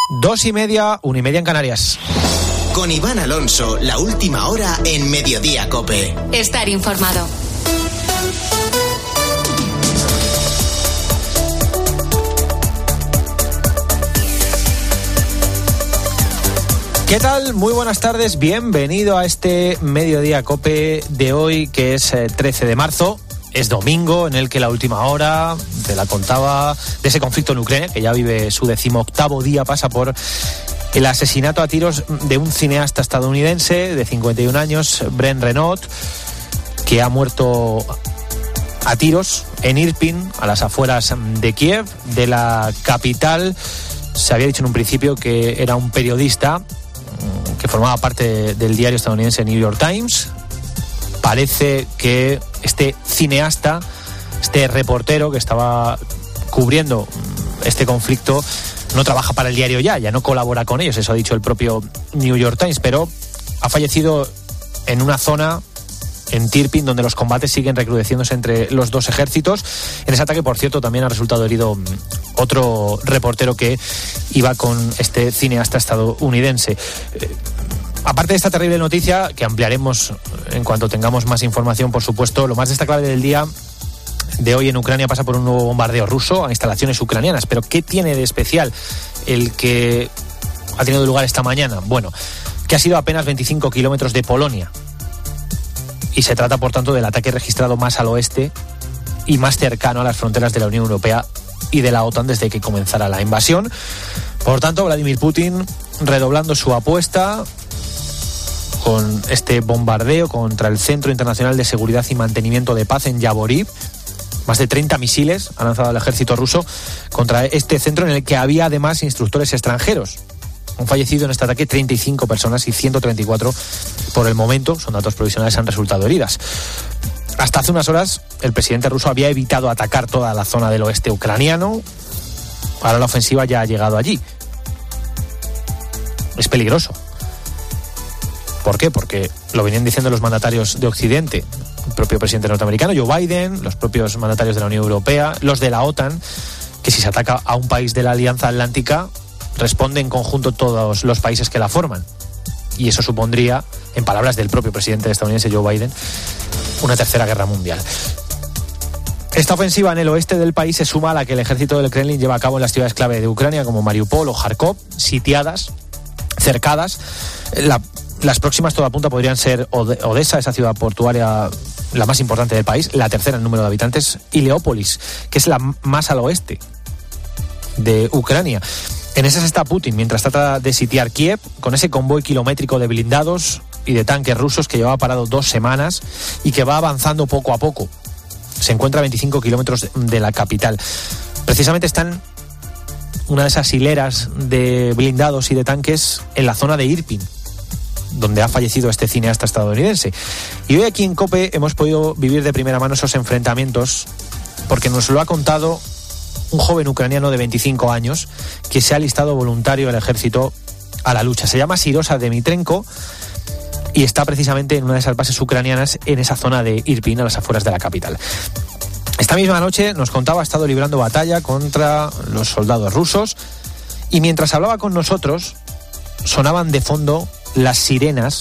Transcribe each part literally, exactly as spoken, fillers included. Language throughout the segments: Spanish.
Dos y media, una y media en Canarias. Con Iván Alonso, la última hora en Mediodía COPE. Estar informado. ¿Qué tal? Muy buenas tardes, bienvenido a este Mediodía COPE de hoy, que es trece de marzo. Es domingo, en el que la última hora, te la contaba, de ese conflicto en Ucrania, que ya vive su decimoctavo día, pasa por el asesinato a tiros de un cineasta estadounidense de cincuenta y un años, Brent Renaud, que ha muerto a tiros en Irpin, a las afueras de Kiev, de la capital. Se había dicho en un principio que era un periodista que formaba parte del diario estadounidense New York Times. Parece que este cineasta, este reportero que estaba cubriendo este conflicto, no trabaja para el diario ya, ya no colabora con ellos, eso ha dicho el propio New York Times, pero ha fallecido en una zona, en Tirpin, donde los combates siguen recrudeciéndose entre los dos ejércitos. En ese ataque, por cierto, también ha resultado herido otro reportero que iba con este cineasta estadounidense. Eh, Aparte de esta terrible noticia, que ampliaremos en cuanto tengamos más información, por supuesto, lo más destacable del día de hoy en Ucrania pasa por un nuevo bombardeo ruso a instalaciones ucranianas. Pero ¿qué tiene de especial el que ha tenido lugar esta mañana? Bueno, que ha sido a apenas veinticinco kilómetros de Polonia. Y se trata, por tanto, del ataque registrado más al oeste y más cercano a las fronteras de la Unión Europea y de la OTAN desde que comenzara la invasión. Por tanto, Vladimir Putin redoblando su apuesta con este bombardeo contra el Centro Internacional de Seguridad y Mantenimiento de Paz en Yavoriv. Más de treinta misiles ha lanzado el ejército ruso contra este centro, en el que había además instructores extranjeros. Han fallecido en este ataque treinta y cinco personas y ciento treinta y cuatro por el momento, son datos provisionales, han resultado heridas. Hasta hace unas horas el presidente ruso había evitado atacar toda la zona del oeste ucraniano. Ahora la ofensiva ya ha llegado allí. Es peligroso. ¿Por qué? Porque lo venían diciendo los mandatarios de Occidente, el propio presidente norteamericano, Joe Biden, los propios mandatarios de la Unión Europea, los de la OTAN, que si se ataca a un país de la Alianza Atlántica, responde en conjunto todos los países que la forman. Y eso supondría, en palabras del propio presidente estadounidense Joe Biden, una tercera guerra mundial. Esta ofensiva en el oeste del país se suma a la que el ejército del Kremlin lleva a cabo en las ciudades clave de Ucrania, como Mariupol o Kharkov, sitiadas, cercadas. La Las próximas, todo apunta, podrían ser Odessa, esa ciudad portuaria la más importante del país, la tercera en número de habitantes, y Leópolis, que es la más al oeste de Ucrania. En esas está Putin, mientras trata de sitiar Kiev, con ese convoy kilométrico de blindados y de tanques rusos que llevaba parado dos semanas y que va avanzando poco a poco. Se encuentra a veinticinco kilómetros de la capital. Precisamente están una de esas hileras de blindados y de tanques en la zona de Irpin, donde ha fallecido este cineasta estadounidense. Y hoy aquí en COPE hemos podido vivir de primera mano esos enfrentamientos, porque nos lo ha contado un joven ucraniano de veinticinco años que se ha alistado voluntario al ejército a la lucha. Se llama Sirosa Demitrenko y está precisamente en una de esas bases ucranianas en esa zona de Irpin, a las afueras de la capital. Esta misma noche, nos contaba, ha estado librando batalla contra los soldados rusos, y mientras hablaba con nosotros sonaban de fondo las sirenas,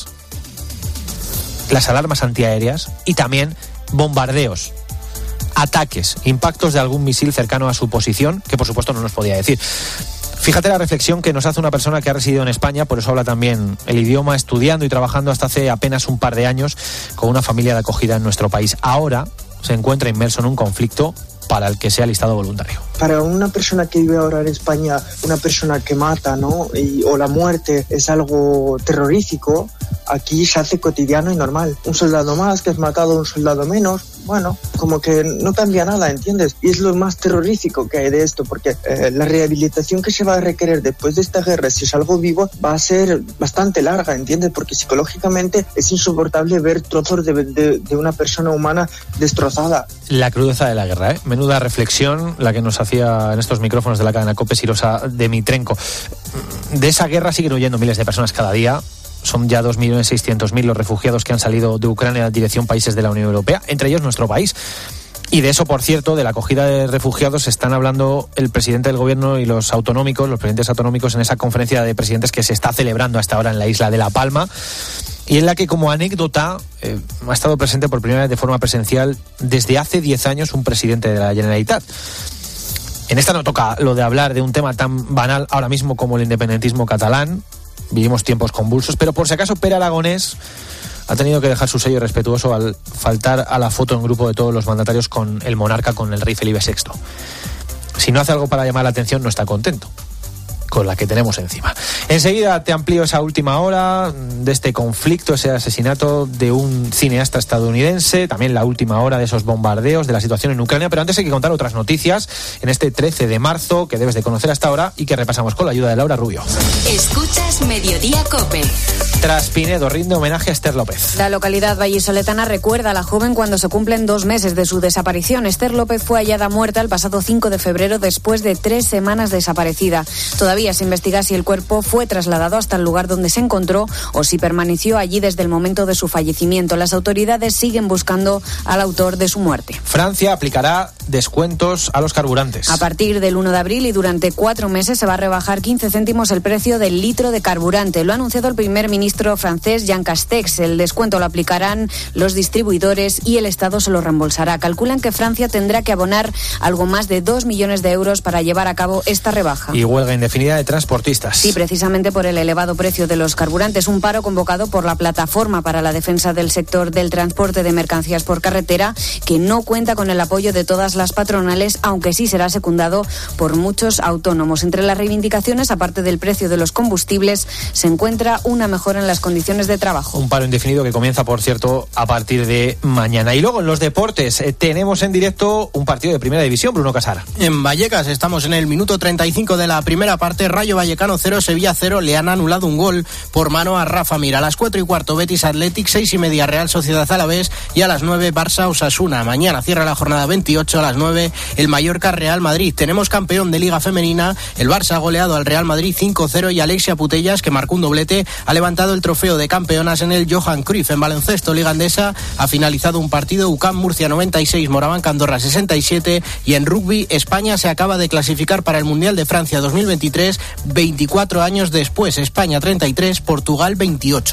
las alarmas antiaéreas y también bombardeos, ataques, impactos de algún misil cercano a su posición, que por supuesto no nos podía decir. Fíjate la reflexión que nos hace una persona que ha residido en España, por eso habla también el idioma, estudiando y trabajando hasta hace apenas un par de años con una familia de acogida en nuestro país. Ahora se encuentra inmerso en un conflicto para el que se ha alistado voluntario. Para una persona que vive ahora en España, una persona que mata, ¿no? Y, o la muerte es algo terrorífico, aquí se hace cotidiano y normal. Un soldado más que has matado, un soldado menos, bueno, como que no cambia nada, ¿entiendes? Y es lo más terrorífico que hay de esto, porque eh, la rehabilitación que se va a requerir después de esta guerra, si es algo vivo, va a ser bastante larga, ¿entiendes? Porque psicológicamente es insoportable ver trozos de, de, de una persona humana destrozada. La crudeza de la guerra, ¿eh? Menuda reflexión la que nos hacía en estos micrófonos de la cadena COPE Sirosa Demitrenko. De esa guerra siguen huyendo miles de personas cada día. Son ya dos millones seiscientos mil los refugiados que han salido de Ucrania en dirección países de la Unión Europea, entre ellos nuestro país. Y de eso, por cierto, de la acogida de refugiados, están hablando el presidente del gobierno y los autonómicos, los presidentes autonómicos en esa conferencia de presidentes que se está celebrando hasta ahora en la isla de La Palma, y en la que, como anécdota, eh, ha estado presente por primera vez de forma presencial desde hace diez años un presidente de la Generalitat. En esta no toca lo de hablar de un tema tan banal ahora mismo como el independentismo catalán. Vivimos tiempos convulsos, pero por si acaso Pere Aragonés ha tenido que dejar su sello respetuoso al faltar a la foto en grupo de todos los mandatarios con el monarca, con el rey Felipe sexto. Si no hace algo para llamar la atención, no está contento con la que tenemos encima. Enseguida te amplío esa última hora de este conflicto, ese asesinato de un cineasta estadounidense, también la última hora de esos bombardeos, de la situación en Ucrania, pero antes hay que contar otras noticias en este trece de marzo que debes de conocer hasta ahora y que repasamos con la ayuda de Laura Rubio. Escuchas Mediodía COPE. Tras Pinedo rinde homenaje a Esther López. La localidad vallisoletana recuerda a la joven cuando se cumplen dos meses de su desaparición. Esther López fue hallada muerta el pasado cinco de febrero después de tres semanas desaparecida. Todavía se investiga si el cuerpo fue trasladado hasta el lugar donde se encontró o si permaneció allí desde el momento de su fallecimiento. Las autoridades siguen buscando al autor de su muerte. Francia aplicará descuentos a los carburantes. A partir del uno de abril y durante cuatro meses se va a rebajar quince céntimos el precio del litro de carburante. Lo ha anunciado el primer ministro francés Jean Castex. El descuento lo aplicarán los distribuidores y el Estado se lo reembolsará. Calculan que Francia tendrá que abonar algo más de dos millones de euros para llevar a cabo esta rebaja. Y huelga indefinida de transportistas. Sí, precisamente por el elevado precio de los carburantes. Un paro convocado por la Plataforma para la Defensa del Sector del Transporte de Mercancías por Carretera, que no cuenta con el apoyo de todas las patronales, aunque sí será secundado por muchos autónomos. Entre las reivindicaciones, aparte del precio de los combustibles, se encuentra una mejora en las condiciones de trabajo. Un paro indefinido que comienza, por cierto, a partir de mañana. Y luego en los deportes eh, tenemos en directo un partido de Primera División, Bruno Casar. En Vallecas estamos en el minuto treinta y cinco de la primera parte. Rayo Vallecano cero, Sevilla cero. Le han anulado un gol por mano a Rafa Mir. A las cuatro y cuarto Betis Athletic, seis y media Real Sociedad Alavés y a las nueve Barça Osasuna. Mañana cierra la jornada veintiocho a las nueve el Mallorca Real Madrid. Tenemos campeón de Liga Femenina. El Barça ha goleado al Real Madrid cinco cero y Alexia Putellas, que marcó un doblete, ha levantado el trofeo de campeonas en el Johan Cruyff. En baloncesto, Liga Endesa ha finalizado un partido. U C A M Murcia noventa y seis, Morabanca Andorra sesenta y siete. Y en rugby, España se acaba de clasificar para el Mundial de Francia dos mil veintitrés, veinticuatro años después. España treinta y tres, Portugal veintiocho.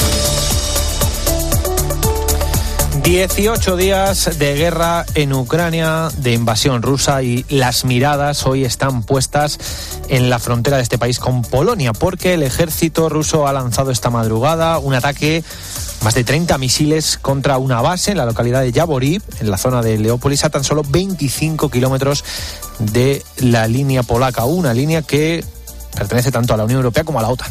dieciocho días de guerra en Ucrania, de invasión rusa, y las miradas hoy están puestas en la frontera de este país con Polonia, porque el ejército ruso ha lanzado esta madrugada un ataque, más de treinta misiles contra una base en la localidad de Yavoriv, en la zona de Leópolis, a tan solo veinticinco kilómetros de la línea polaca, una línea que pertenece tanto a la Unión Europea como a la OTAN.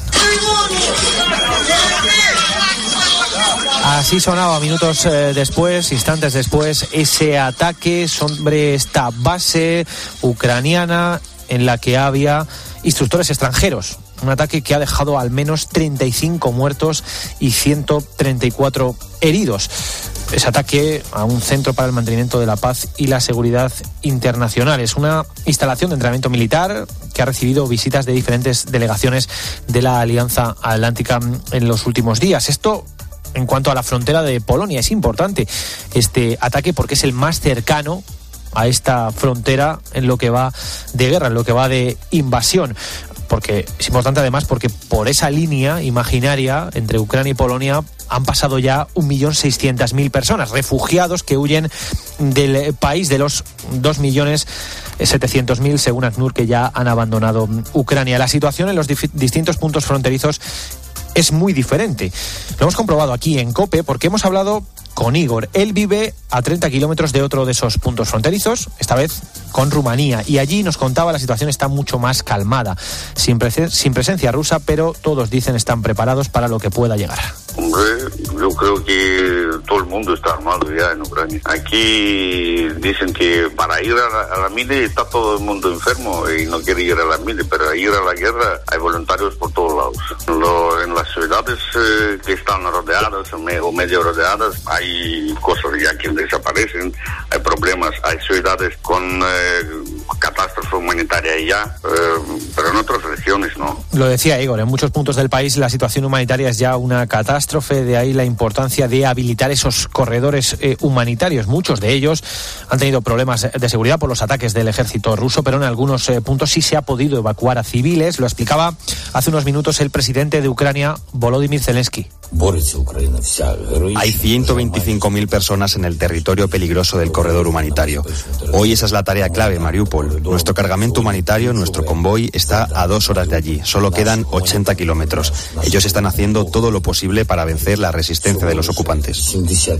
Así sonaba minutos eh, después, instantes después, ese ataque sobre esta base ucraniana en la que había instructores extranjeros. Un ataque que ha dejado al menos treinta y cinco muertos y ciento treinta y cuatro heridos. Ese ataque a un centro para el mantenimiento de la paz y la seguridad internacional. Es una instalación de entrenamiento militar que ha recibido visitas de diferentes delegaciones de la Alianza Atlántica en los últimos días. Esto en cuanto a la frontera de Polonia. Es importante este ataque porque es el más cercano a esta frontera en lo que va de guerra, en lo que va de invasión. Porque es importante además porque por esa línea imaginaria entre Ucrania y Polonia han pasado ya un millón seiscientas mil personas, refugiados que huyen del país, de los dos millones setecientos mil según ACNUR que ya han abandonado Ucrania. La situación en los dif- distintos puntos fronterizos es muy diferente. Lo hemos comprobado aquí en COPE porque hemos hablado con Igor. Él vive a treinta kilómetros de otro de esos puntos fronterizos, esta vez con Rumanía, y allí nos contaba la situación está mucho más calmada, sin, presen- sin presencia rusa, pero todos dicen están preparados para lo que pueda llegar. Hombre, yo creo que todo el mundo está armado ya en Ucrania. Aquí dicen que para ir a la, a la mili está todo el mundo enfermo y no quiere ir a la mili, pero ir a la guerra hay voluntarios por todos lados. Lo, en las ciudades eh, que están rodeadas o, me, o medio rodeadas hay cosas ya que desaparecen, hay problemas, hay ciudades con eh, catástrofe humanitaria ya, eh, pero en otras regiones no. Lo decía Igor, en muchos puntos del país la situación humanitaria es ya una catástrofe, de ahí la importancia de habilitar esos corredores eh, humanitarios. Muchos de ellos han tenido problemas de seguridad por los ataques del ejército ruso, pero en algunos eh, puntos sí se ha podido evacuar a civiles. Lo explicaba hace unos minutos el presidente de Ucrania, Volodymyr Zelensky. Hay ciento veinticinco mil personas en el territorio peligroso del corredor humanitario. Hoy esa es la tarea clave, Mariupol. Nuestro cargamento humanitario, nuestro convoy, está a dos horas de allí. Solo quedan ochenta kilómetros. Ellos están haciendo todo lo posible para vencer la resistencia de los ocupantes.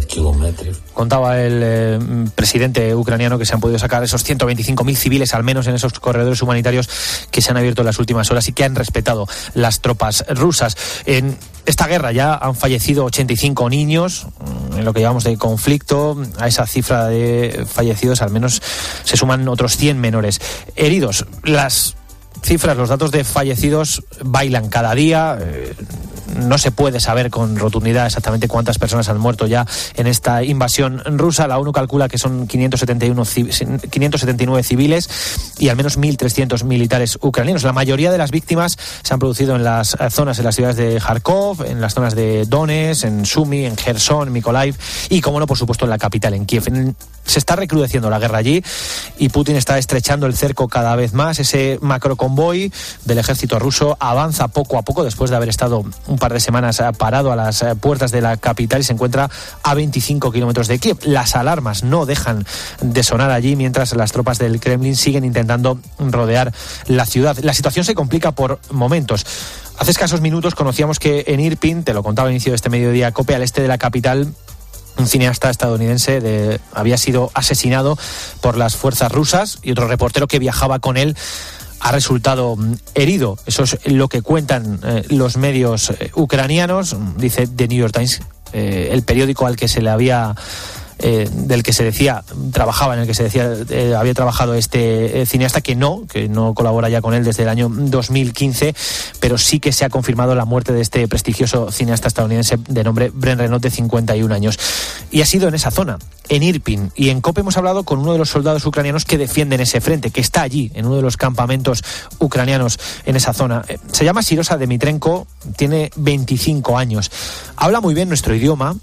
Contaba el eh, presidente ucraniano que se han podido sacar esos ciento veinticinco mil civiles, al menos en esos corredores humanitarios que se han abierto en las últimas horas y que han respetado las tropas rusas. En esta guerra ya han fallecido ochenta y cinco niños en lo que llevamos de conflicto. A esa cifra de fallecidos al menos se suman otros cien menores heridos. Las cifras, los datos de fallecidos bailan cada día. Eh, no se puede saber con rotundidad exactamente cuántas personas han muerto ya en esta invasión rusa. La ONU calcula que son quinientos setenta y uno, quinientos setenta y nueve civiles y al menos mil trescientos militares ucranianos. La mayoría de las víctimas se han producido en las zonas, en las ciudades de Kharkov, en las zonas de Donetsk, en Sumy, en Gerson, en Mykolaiv y, como no, por supuesto, en la capital, en Kiev. En, se está recrudeciendo la guerra allí y Putin está estrechando el cerco cada vez más. Ese macroconvoy del ejército ruso avanza poco a poco después de haber estado un par de semanas parado a las puertas de la capital y se encuentra a veinticinco kilómetros de Kiev. Las alarmas no dejan de sonar allí mientras las tropas del Kremlin siguen intentando rodear la ciudad. La situación se complica por momentos. Hace escasos minutos conocíamos que en Irpin, te lo contaba al inicio de este mediodía COPE, al este de la capital, un cineasta estadounidense de, había sido asesinado por las fuerzas rusas y otro reportero que viajaba con él ha resultado herido. Eso es lo que cuentan eh, los medios eh, ucranianos. Dice The New York Times, eh, el periódico al que se le había eh, del que se decía trabajaba, en el que se decía eh, había trabajado este eh, cineasta, que no, que no colabora ya con él desde el año dos mil quince, pero sí que se ha confirmado la muerte de este prestigioso cineasta estadounidense de nombre Brent Renaud, de cincuenta y un años. Y ha sido en esa zona, en Irpin, y en COPE hemos hablado con uno de los soldados ucranianos que defienden ese frente, que está allí, en uno de los campamentos ucranianos en esa zona. Se llama Sirosa Demitrenko, tiene veinticinco años. Habla muy bien nuestro idioma,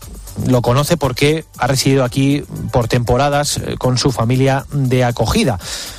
lo conoce porque ha residido aquí por temporadas con su familia de acogida.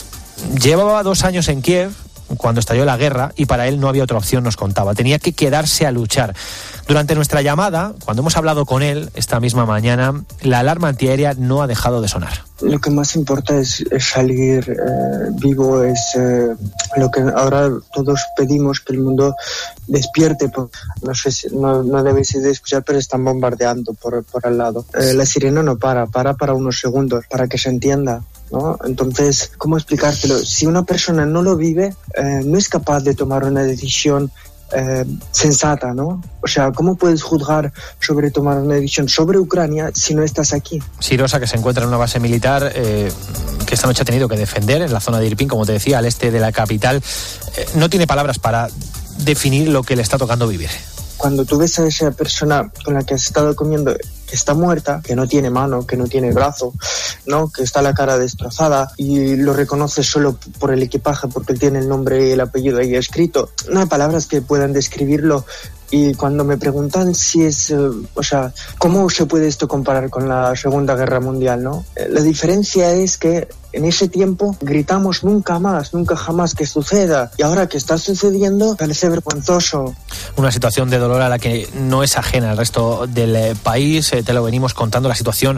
Llevaba dos años en Kiev cuando estalló la guerra y para él no había otra opción, nos contaba. Tenía que quedarse a luchar. Durante nuestra llamada, cuando hemos hablado con él esta misma mañana, la alarma antiaérea no ha dejado de sonar. Lo que más importa es, es salir eh, vivo, es eh, lo que ahora todos pedimos, que el mundo despierte. Por, no sé si no, no debéis de escuchar, pero están bombardeando por, por al lado. Eh, la sirena no para, para para unos segundos, para que se entienda, ¿no? Entonces, ¿cómo explicártelo? Si una persona no lo vive, eh, no es capaz de tomar una decisión Eh, sensata, ¿no? O sea, ¿cómo puedes juzgar sobre tomar una decisión sobre Ucrania si no estás aquí? Sirosa, que se encuentra en una base militar eh, que esta noche ha tenido que defender en la zona de Irpin, como te decía, al este de la capital, eh, no tiene palabras para definir lo que le está tocando vivir. Cuando tú ves a esa persona con la que has estado comiendo, que está muerta, que no tiene mano, que no tiene brazo, ¿no? Que está la cara destrozada y lo reconoces solo por el equipaje, porque él tiene el nombre y el apellido ahí escrito. No hay palabras que puedan describirlo. Y cuando me preguntan si es, eh, o sea, ¿cómo se puede esto comparar con la Segunda Guerra Mundial, no? Eh, la diferencia es que en ese tiempo gritamos nunca más, nunca jamás que suceda. Y ahora que está sucediendo, parece vergonzoso. Una situación de dolor a la que no es ajena al resto del eh, país. Eh, te lo venimos contando, la situación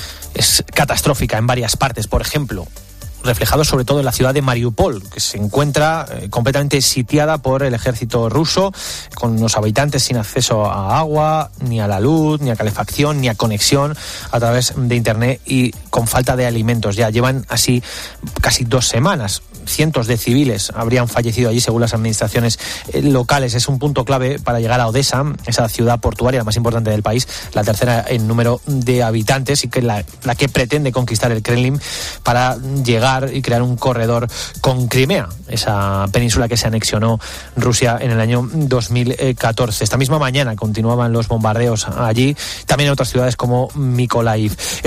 es catastrófica en varias partes. Por ejemplo, reflejado sobre todo en la ciudad de Mariupol, que se encuentra eh, completamente sitiada por el ejército ruso, con los habitantes sin acceso a agua, ni a la luz, ni a calefacción, ni a conexión a través de internet y con falta de alimentos. Ya llevan así casi dos semanas. Cientos de civiles habrían fallecido allí según las administraciones eh, locales. Es un punto clave para llegar a Odessa, esa ciudad portuaria, la más importante del país, la tercera en número de habitantes y que la, la que pretende conquistar el Kremlin para llegar y crear un corredor con Crimea, esa península que se anexionó Rusia en el año dos mil catorce. Esta misma mañana continuaban los bombardeos allí, también en otras ciudades como Mykolaiv. Esto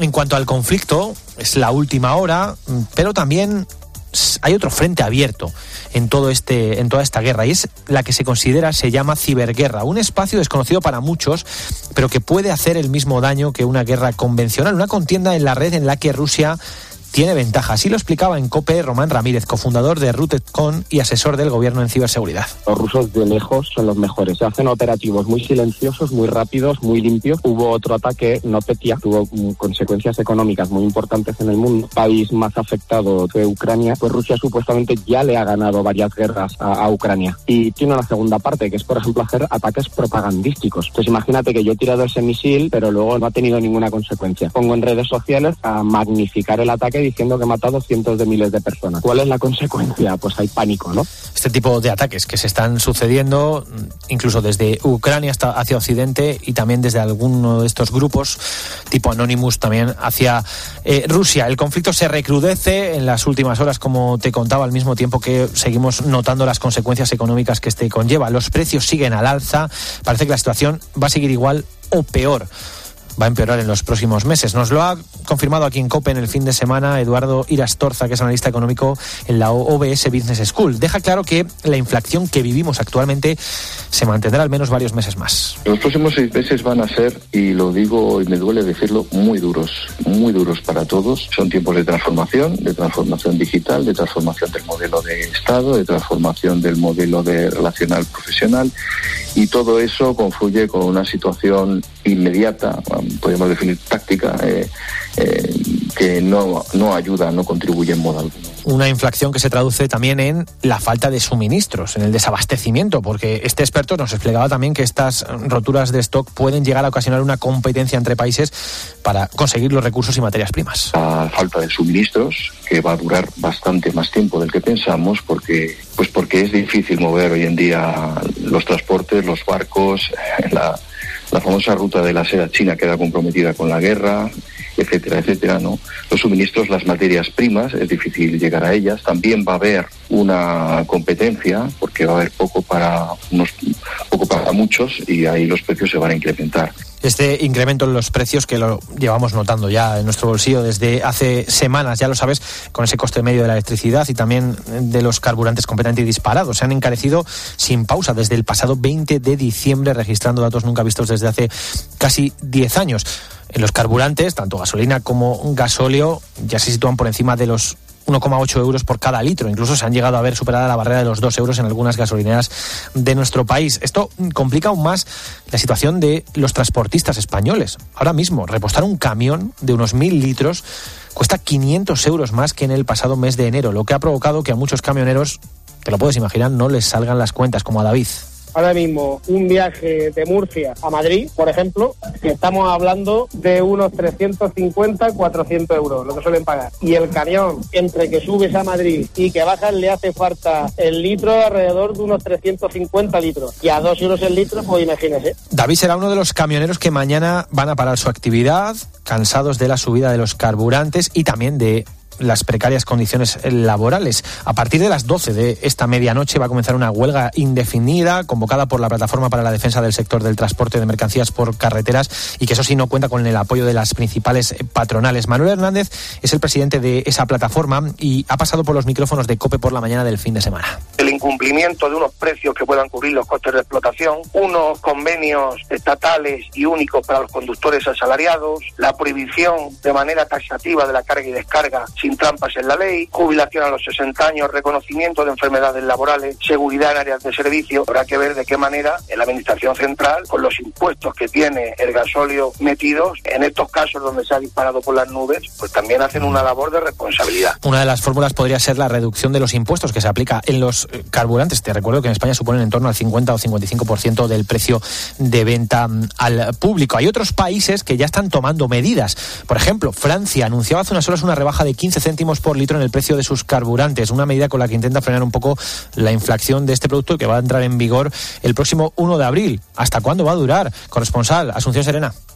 en cuanto al conflicto, es la última hora, pero también hay otro frente abierto en todo este, en toda esta guerra, y es la que se considera, se llama ciberguerra, un espacio desconocido para muchos, pero que puede hacer el mismo daño que una guerra convencional, una contienda en la red en la que Rusia tiene ventaja. Así lo explicaba en COPE Román Ramírez, cofundador de RootedCon y asesor del gobierno en ciberseguridad. Los rusos de lejos son los mejores. Se hacen operativos muy silenciosos, muy rápidos, muy limpios. Hubo otro ataque, NotPetya, tuvo consecuencias económicas muy importantes en el mundo. El país más afectado fue Ucrania. Pues Rusia supuestamente ya le ha ganado varias guerras a, a Ucrania. Y tiene una segunda parte, que es, por ejemplo, hacer ataques propagandísticos. Entonces imagínate que yo he tirado ese misil, pero luego no ha tenido ninguna consecuencia. Pongo en redes sociales a magnificar el ataque diciendo que he matado cientos de miles de personas. ¿Cuál es la consecuencia? Pues hay pánico, ¿no? Este tipo de ataques que se están sucediendo, incluso desde Ucrania hasta hacia Occidente, y también desde alguno de estos grupos, tipo Anonymous, también hacia eh, Rusia. El conflicto se recrudece en las últimas horas, como te contaba, al mismo tiempo que seguimos notando las consecuencias económicas que este conlleva. Los precios siguen al alza, parece que la situación va a seguir igual o peor. Va a empeorar en los próximos meses. Nos lo ha confirmado aquí en COPE en el fin de semana Eduardo Irastorza, que es analista económico en la O B S Business School. Deja claro que la inflación que vivimos actualmente se mantendrá al menos varios meses más. Los próximos seis meses van a ser, y lo digo y me duele decirlo, muy duros, muy duros para todos. Son tiempos de transformación, de transformación digital, de transformación del modelo de Estado, de transformación del modelo de relacional profesional, y todo eso confluye con una situación inmediata, podemos definir táctica, eh, eh, que no, no ayuda, no contribuye en modo alguno. Una inflación que se traduce también en la falta de suministros, en el desabastecimiento, porque este experto nos explicaba también que estas roturas de stock pueden llegar a ocasionar una competencia entre países para conseguir los recursos y materias primas. La falta de suministros, que va a durar bastante más tiempo del que pensamos, porque pues porque es difícil mover hoy en día los transportes, los barcos, la, la famosa ruta de la seda china queda comprometida con la guerra, etcétera, etcétera, ¿no? Los suministros, las materias primas, es difícil llegar a ellas. También va a haber una competencia, porque va a haber poco para unos, poco para muchos, y ahí los precios se van a incrementar. Este incremento en los precios, que lo llevamos notando ya en nuestro bolsillo desde hace semanas, ya lo sabes, con ese coste medio de la electricidad y también de los carburantes completamente disparados. Se han encarecido sin pausa desde el pasado veinte de diciembre, registrando datos nunca vistos desde hace casi diez años. En los carburantes, tanto gasolina como gasóleo, ya se sitúan por encima de los uno coma ocho euros por cada litro. Incluso se han llegado a ver superada la barrera de los dos euros en algunas gasolineras de nuestro país. Esto complica aún más la situación de los transportistas españoles. Ahora mismo, repostar un camión de unos mil litros cuesta quinientos euros más que en el pasado mes de enero, lo que ha provocado que a muchos camioneros, te lo puedes imaginar, no les salgan las cuentas, como a David. Ahora mismo, un viaje de Murcia a Madrid, por ejemplo, estamos hablando de unos trescientos cincuenta, cuatrocientos euros, lo que suelen pagar. Y el camión, entre que subes a Madrid y que bajas, le hace falta el litro alrededor de unos trescientos cincuenta litros. Y a dos euros el litro, pues imagínese. David será uno de los camioneros que mañana van a parar su actividad, cansados de la subida de los carburantes y también de las precarias condiciones laborales. A partir de las doce de esta medianoche va a comenzar una huelga indefinida convocada por la Plataforma para la Defensa del Sector del Transporte de Mercancías por Carreteras, y que eso sí no cuenta con el apoyo de las principales patronales. Manuel Hernández es el presidente de esa plataforma y ha pasado por los micrófonos de COPE por la mañana del fin de semana. El incumplimiento de unos precios que puedan cubrir los costes de explotación, unos convenios estatales y únicos para los conductores asalariados, la prohibición de manera taxativa de la carga y descarga sin trampas en la ley, jubilación a los sesenta años, reconocimiento de enfermedades laborales, seguridad en áreas de servicio. Habrá que ver de qué manera en la Administración Central, con los impuestos que tiene el gasóleo metidos, en estos casos donde se ha disparado por las nubes, pues también hacen una labor de responsabilidad. Una de las fórmulas podría ser la reducción de los impuestos que se aplica en los carburantes. Te recuerdo que en España suponen en torno al cincuenta o cincuenta y cinco por ciento del precio de venta al público. Hay otros países que ya están tomando medidas. Por ejemplo, Francia anunciaba hace unas horas una rebaja de quince céntimos por litro en el precio de sus carburantes, una medida con la que intenta frenar un poco la inflación de este producto, que va a entrar en vigor el próximo uno de abril. ¿Hasta cuándo va a durar? Corresponsal, Asunción Serena.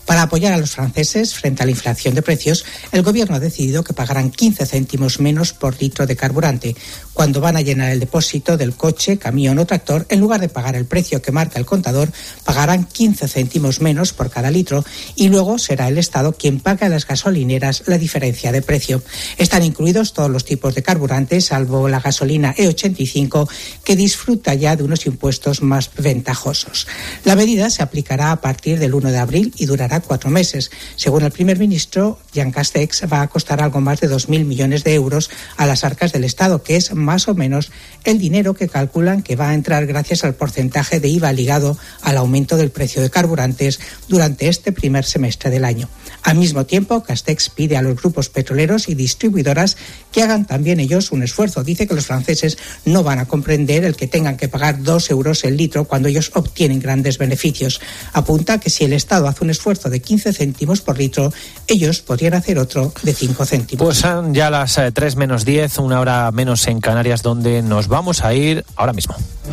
Para apoyar a los franceses frente a la inflación de precios, el gobierno ha decidido que pagarán quince céntimos menos por litro de carburante. Cuando van a llenar el depósito del coche, camión o tractor, en lugar de pagar el precio que marca el contador, pagarán quince céntimos menos por cada litro y luego será el Estado quien paga a las gasolineras la diferencia de precio. Están incluidos todos los tipos de carburantes, salvo la gasolina E ochenta y cinco, que disfruta ya de unos impuestos más ventajosos. La medida se aplicará a partir del uno de abril y durará cuatro meses. Según el primer ministro, Jean Castex, va a costar algo más de dos mil millones de euros a las arcas del Estado, que es más o menos el dinero que calculan que va a entrar gracias al porcentaje de I V A ligado al aumento del precio de carburantes durante este primer semestre del año. Al mismo tiempo, Castex pide a los grupos petroleros y distribuidoras que hagan también ellos un esfuerzo. Dice que los franceses no van a comprender el que tengan que pagar dos euros el litro cuando ellos obtienen grandes beneficios. Apunta que si el Estado hace un esfuerzo de quince céntimos por litro, ellos podrían hacer otro de cinco céntimos. Pues son ya las eh, tres menos diez, una hora menos en Canarias, donde nos vamos a ir ahora mismo.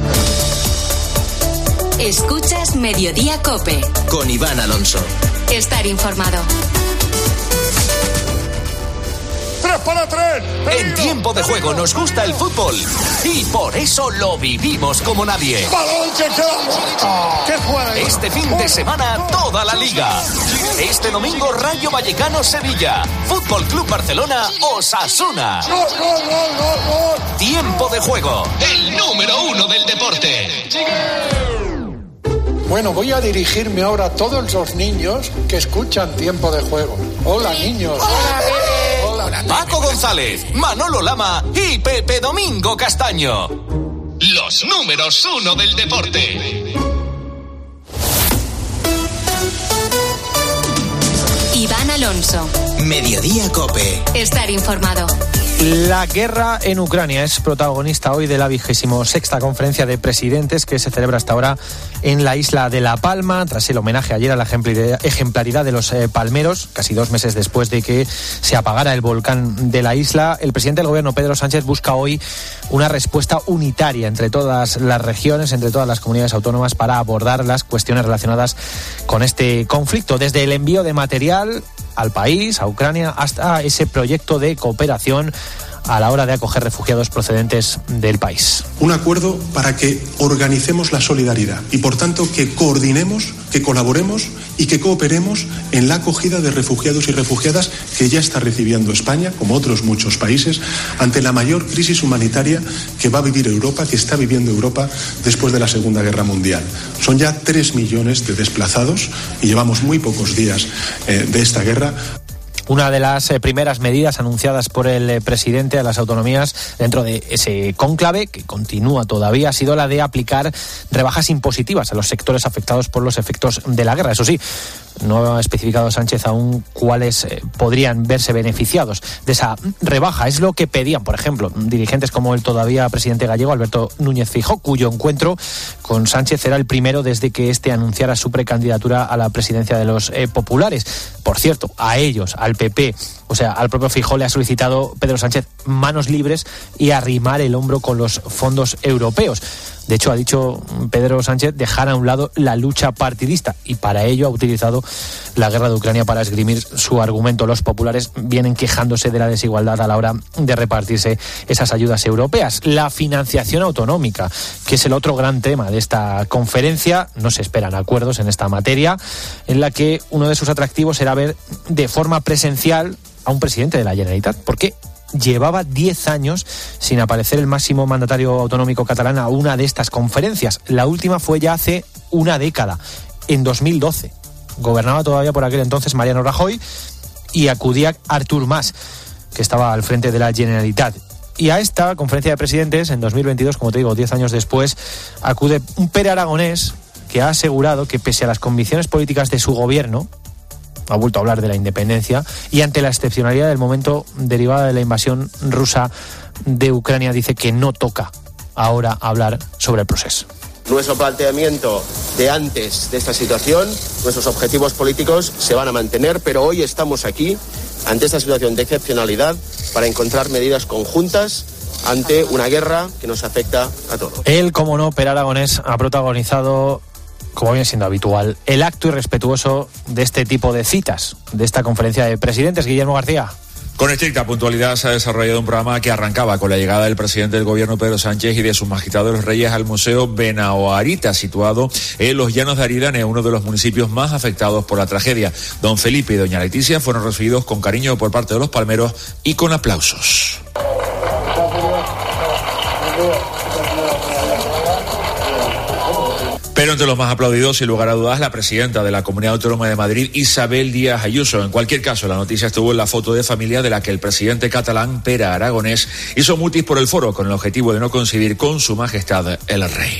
Escuchas Mediodía COPE. Con Iván Alonso. Estar informado. ¡Tres para tres! En Tiempo de Juego nos gusta el fútbol y por eso lo vivimos como nadie. ¡Balón que queda! ¡Qué juega! Este fin de semana toda la liga. Este domingo Rayo Vallecano Sevilla, Fútbol Club Barcelona Osasuna. ¡Gol, gol, gol, gol, gol! Tiempo de Juego, el número uno del deporte. Bueno, voy a dirigirme ahora a todos los niños que escuchan Tiempo de Juego. Hola, niños. Hola, Pepe. Hola, Paco González, Manolo Lama y Pepe Domingo Castaño. Los números uno del deporte. Iván Alonso. Mediodía COPE. Estar informado. La guerra en Ucrania es protagonista hoy de la vigésimo sexta conferencia de presidentes que se celebra hasta ahora en la isla de La Palma, tras el homenaje ayer a la ejemplaridad de los eh, palmeros, casi dos meses después de que se apagara el volcán de la isla. El presidente del gobierno, Pedro Sánchez, busca hoy una respuesta unitaria entre todas las regiones, entre todas las comunidades autónomas, para abordar las cuestiones relacionadas con este conflicto, desde el envío de material al país, a Ucrania, hasta ese proyecto de cooperación a la hora de acoger refugiados procedentes del país. Un acuerdo para que organicemos la solidaridad y, por tanto, que coordinemos, que colaboremos y que cooperemos en la acogida de refugiados y refugiadas que ya está recibiendo España, como otros muchos países, ante la mayor crisis humanitaria que va a vivir Europa, que está viviendo Europa después de la Segunda Guerra Mundial. Son ya tres millones de desplazados y llevamos muy pocos días eh, de esta guerra. Una de las eh, primeras medidas anunciadas por el eh, presidente a las autonomías dentro de ese cónclave, que continúa todavía, ha sido la de aplicar rebajas impositivas a los sectores afectados por los efectos de la guerra. Eso sí, no ha especificado Sánchez aún cuáles eh, podrían verse beneficiados de esa rebaja. Es lo que pedían, por ejemplo, dirigentes como el todavía presidente gallego, Alberto Núñez Feijóo, cuyo encuentro con Sánchez era el primero desde que éste anunciara su precandidatura a la presidencia de los eh, populares. Por cierto, a ellos, al P P, o sea, al propio Feijóo, le ha solicitado Pedro Sánchez manos libres y arrimar el hombro con los fondos europeos. De hecho, ha dicho Pedro Sánchez dejar a un lado la lucha partidista y para ello ha utilizado la guerra de Ucrania para esgrimir su argumento. Los populares vienen quejándose de la desigualdad a la hora de repartirse esas ayudas europeas. La financiación autonómica, que es el otro gran tema de esta conferencia. No se esperan acuerdos en esta materia, en la que uno de sus atractivos era ver de forma presencial a un presidente de la Generalitat. ¿Por qué? Llevaba diez años sin aparecer el máximo mandatario autonómico catalán a una de estas conferencias. La última fue ya hace una década, en dos mil doce. Gobernaba todavía por aquel entonces Mariano Rajoy y acudía Artur Mas, que estaba al frente de la Generalitat. Y a esta conferencia de presidentes, en dos mil veintidós, como te digo, diez años después, acude un Pere Aragonés que ha asegurado que pese a las convicciones políticas de su gobierno, ha vuelto a hablar de la independencia y ante la excepcionalidad del momento derivada de la invasión rusa de Ucrania, dice que no toca ahora hablar sobre el proceso. Nuestro planteamiento de antes de esta situación, nuestros objetivos políticos se van a mantener, pero hoy estamos aquí ante esta situación de excepcionalidad para encontrar medidas conjuntas ante una guerra que nos afecta a todos. Él, como no, Pere Aragonés, ha protagonizado como viene siendo habitual, el acto irrespetuoso de este tipo de citas, de esta conferencia de presidentes. Guillermo García. Con estricta puntualidad se ha desarrollado un programa que arrancaba con la llegada del presidente del gobierno, Pedro Sánchez, y de sus magistrados los reyes al Museo Benaoarita, situado en los Llanos de Aridane, uno de los municipios más afectados por la tragedia. Don Felipe y doña Leticia fueron recibidos con cariño por parte de los palmeros y con aplausos. Pero entre los más aplaudidos, sin lugar a dudas, la presidenta de la Comunidad Autónoma de Madrid, Isabel Díaz Ayuso. En cualquier caso, la noticia estuvo en la foto de familia de la que el presidente catalán, Pere Aragonés, hizo mutis por el foro con el objetivo de no coincidir con su majestad el rey.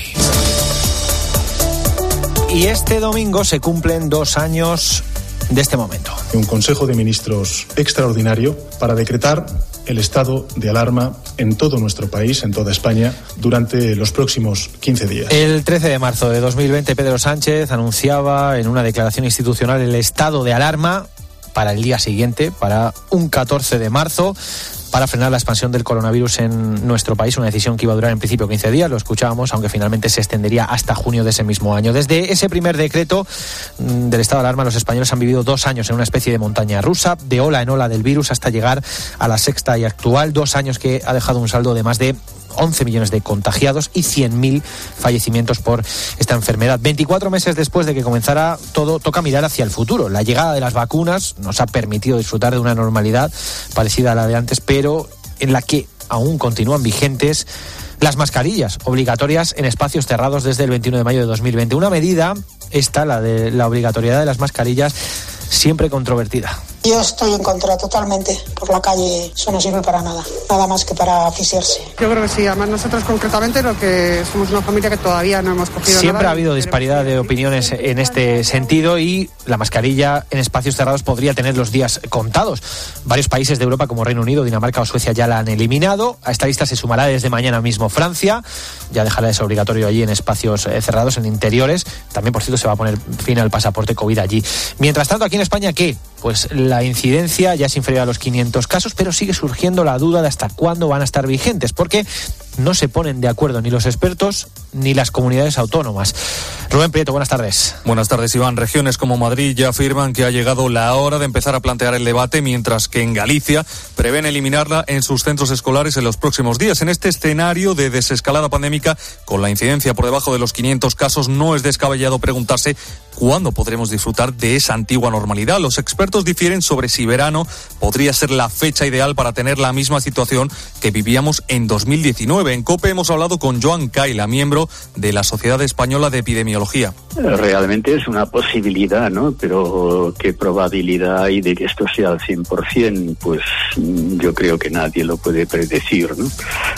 Y este domingo se cumplen dos años de este momento. Un Consejo de Ministros extraordinario para decretar el estado de alarma en todo nuestro país, en toda España, durante los próximos quince días. El trece de marzo de dos mil veinte, Pedro Sánchez anunciaba en una declaración institucional el estado de alarma para el día siguiente, para un catorce de marzo, para frenar la expansión del coronavirus en nuestro país, una decisión que iba a durar en principio quince días, lo escuchábamos, aunque finalmente se extendería hasta junio de ese mismo año. Desde ese primer decreto del estado de alarma, los españoles han vivido dos años en una especie de montaña rusa, de ola en ola del virus hasta llegar a la sexta y actual, dos años que ha dejado un saldo de más de once millones de contagiados y cien mil fallecimientos por esta enfermedad. veinticuatro meses después de que comenzara todo, toca mirar hacia el futuro. La llegada de las vacunas nos ha permitido disfrutar de una normalidad parecida a la de antes, pero en la que aún continúan vigentes las mascarillas obligatorias en espacios cerrados desde el veintiuno de mayo de dos mil veinte. Una medida, esta, la de la obligatoriedad de las mascarillas, siempre controvertida. Yo estoy en contra totalmente. Por la calle eso no sirve para nada, nada más que para asfixiarse. Yo creo que sí, además nosotros concretamente lo que somos una familia que todavía no hemos cogido Siempre nada. ha habido disparidad de opiniones en este sentido y la mascarilla en espacios cerrados podría tener los días contados. Varios países de Europa como Reino Unido, Dinamarca o Suecia ya la han eliminado. A esta lista se sumará desde mañana mismo Francia. Ya dejará de ser obligatorio allí en espacios cerrados, en interiores. También, por cierto, se va a poner fin al pasaporte COVID allí. Mientras tanto, aquí en España, ¿qué? Pues la incidencia ya es inferior a los quinientos casos, pero sigue surgiendo la duda de hasta cuándo van a estar vigentes, porque no se ponen de acuerdo ni los expertos ni las comunidades autónomas. Rubén Prieto, buenas tardes. Buenas tardes, Iván. Regiones como Madrid ya afirman que ha llegado la hora de empezar a plantear el debate, mientras que en Galicia prevén eliminarla en sus centros escolares en los próximos días. En este escenario de desescalada pandémica, con la incidencia por debajo de los quinientos casos, no es descabellado preguntarse cuándo podremos disfrutar de esa antigua normalidad. Los expertos difieren sobre si verano podría ser la fecha ideal para tener la misma situación que vivíamos en dos mil diecinueve. En COPE hemos hablado con Joan Caila, miembro de la Sociedad Española de Epidemiología. Realmente es una posibilidad, ¿no? Pero ¿qué probabilidad hay de que esto sea al cien por ciento? Pues yo creo que nadie lo puede predecir, ¿no?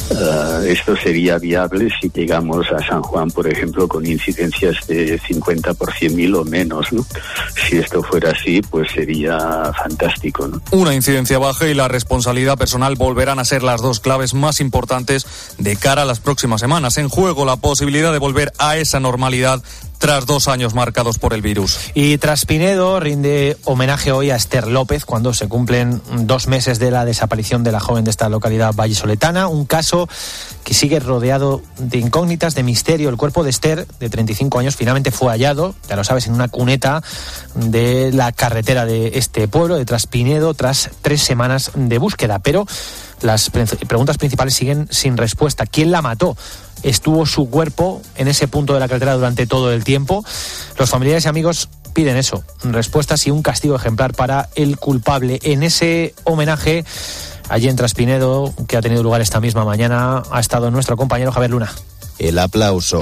Uh, esto sería viable si llegamos a San Juan, por ejemplo, con incidencias de cincuenta por cien mil o menos, ¿no? Si esto fuera así, pues sería fantástico, ¿no? Una incidencia baja y la responsabilidad personal volverán a ser las dos claves más importantes de cara a las próximas semanas. En juego la posibilidad de volver a esa normalidad tras dos años marcados por el virus. Y Traspinedo rinde homenaje hoy a Esther López cuando se cumplen dos meses de la desaparición de la joven de esta localidad vallisoletana. Un caso que sigue rodeado de incógnitas, de misterio. El cuerpo de Esther, de treinta y cinco años, finalmente fue hallado, ya lo sabes, en una cuneta de la carretera de este pueblo, de Traspinedo, tras tres semanas de búsqueda. Pero las preguntas principales siguen sin respuesta. ¿Quién la mató? ¿Estuvo su cuerpo en ese punto de la carretera durante todo el tiempo? Los familiares y amigos piden eso, respuestas y un castigo ejemplar para el culpable. En ese homenaje, allí en Traspinedo, que ha tenido lugar esta misma mañana, ha estado nuestro compañero Javier Luna. El aplauso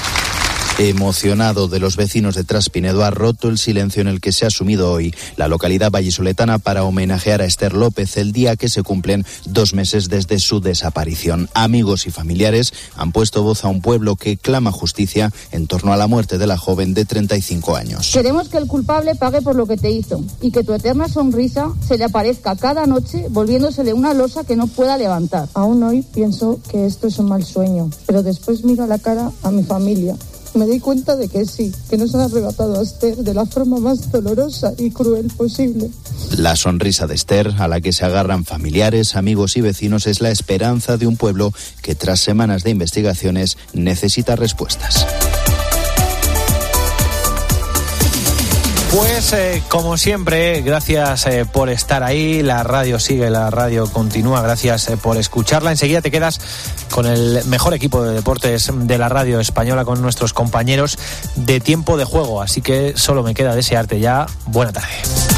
emocionado de los vecinos de Traspinedo ha roto el silencio en el que se ha sumido hoy la localidad vallisoletana para homenajear a Esther López el día que se cumplen dos meses desde su desaparición. Amigos y familiares han puesto voz a un pueblo que clama justicia en torno a la muerte de la joven de treinta y cinco años. Queremos que el culpable pague por lo que te hizo y que tu eterna sonrisa se le aparezca cada noche volviéndosele una losa que no pueda levantar. Aún hoy pienso que esto es un mal sueño, pero después miro a la cara a mi familia. Me doy cuenta de que sí, que nos han arrebatado a Esther de la forma más dolorosa y cruel posible. La sonrisa de Esther, a la que se agarran familiares, amigos y vecinos, es la esperanza de un pueblo que tras semanas de investigaciones necesita respuestas. Pues eh, como siempre, gracias eh, por estar ahí. La radio sigue, la radio continúa. Gracias eh, por escucharla. Enseguida te quedas con el mejor equipo de deportes de la radio española, con nuestros compañeros de Tiempo de Juego. Así que solo me queda desearte ya buena tarde.